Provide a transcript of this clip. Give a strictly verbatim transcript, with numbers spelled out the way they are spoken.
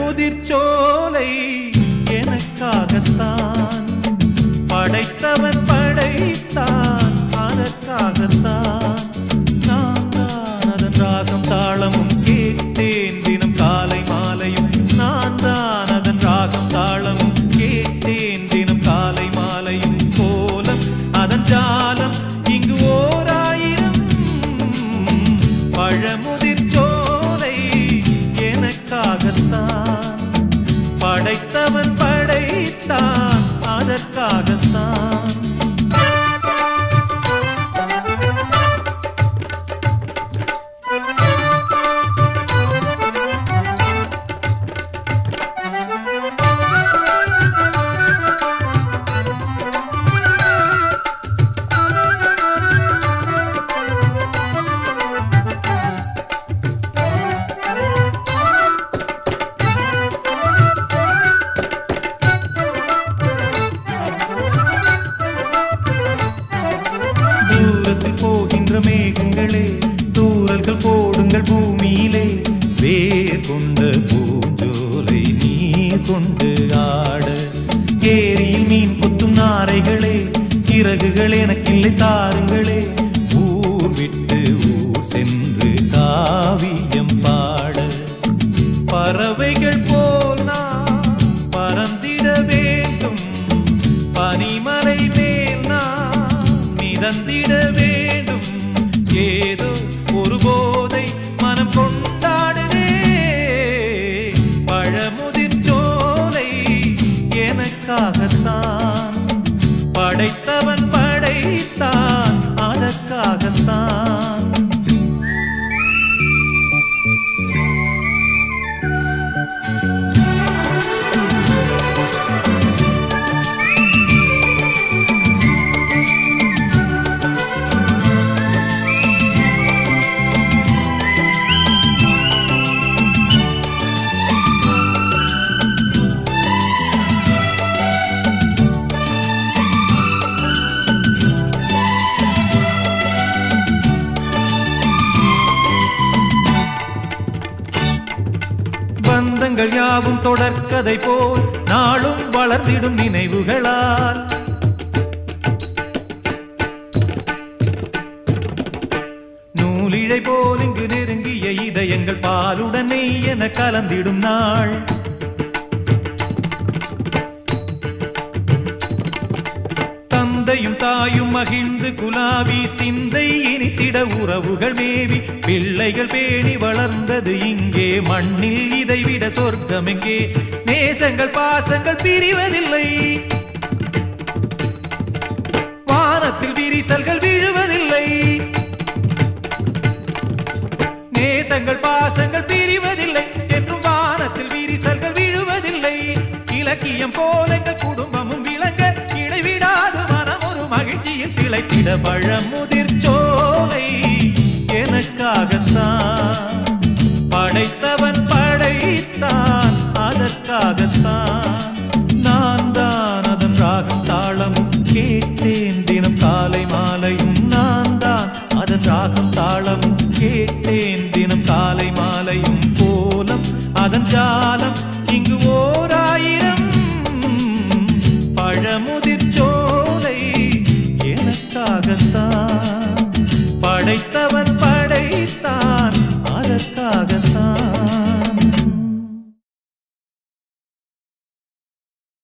பழமுதிர்ச்சோலை எனக்காகத்தான் படைத்தவன் படைத்தான் அதற்காகத்தான் நான் தான் அதன் ராகம் தாளமும் கேட்டேன் தினம் காலை மாலையும் நான் தான் அதன் ராகம் தாளமும் கேட்டேன் தினம் காலை மாலையும் கோலம் அதன் ஜாலம் இங்கு ஓர் ஆயிரம் பழமுதிர்ச்சோலை எனக்காகத்தான் படைத்தவன் படைத்தான் அதற்காகத்தான் போகின்ற மேகங்களே தூறல்கள் போடுங்கள் பூமியிலே வேர் கொண்ட பூஞ்சோலை நீர் கொண்டு ஆட ஏரியில் மீன் கொத்தும் நாரைகளே இறகுகள் எனக்கில்லை தாருங்களே ஊர் விட்டு ஊர் சென்று காவியம் பாட பறவைகள் போல் நான் பறந்திட வேண்டும் பனிமலை மேல் நான் மிதந்திட வேண்டும் ஏதோ ஒரு போதை மனம் கொண்டாடுதே பழமுதிர்ச்சோலை எனக்காகத்தான் படைத்தவன் படைத்தான் அதற்காகத்தான் பந்தங்கள் யாவும் தொடர்கதை போல் நாளும் வளர்ந்திடும் நினைவுகளால் நூலிழை போல் இங்கு நெருங்கிய இதயங்கள் பாலுடன் நெய் என கலந்திடும் நாள் தந்தையும் தாயும் மகிழ்ந்து குலாவி சிந்தை இனித்திட உறவுகள் மேவி பிள்ளைகள் பேணி வளர்ந்தது இங்கே மண்ணில் இதைவிட சொர்க்கம் எங்கே நேசங்கள் பாசங்கள் பிரிவதில்லை வானத்தில் விரிசல்கள் விழுவதில்லை நேசங்கள் பாசங்கள் பிரிவதில்லை என்றும் வானத்தில் விரிசல்கள் விழுவதில்லை இலக்கியம் போல எங்கள் குடும்பமும் விளங்க இடைவிடாது மனம் ஒரு மகிழ்ச்சியில் திளைத்திட பழமுதிர்ச்சோலை எனக்காகத்தான் படைத்தவன் படைத்தான் அதற்காகத்தான் நான் தான் அதன் ராகம் தாளமும் கேட்டேன் தினம் காலை மாலையும் நான் தான் அதன் ராகம் தாளமும் கேட்டேன் தினம் காலை மாலையும் கோலம் அதன் ஜாலம் இங்கு ஓ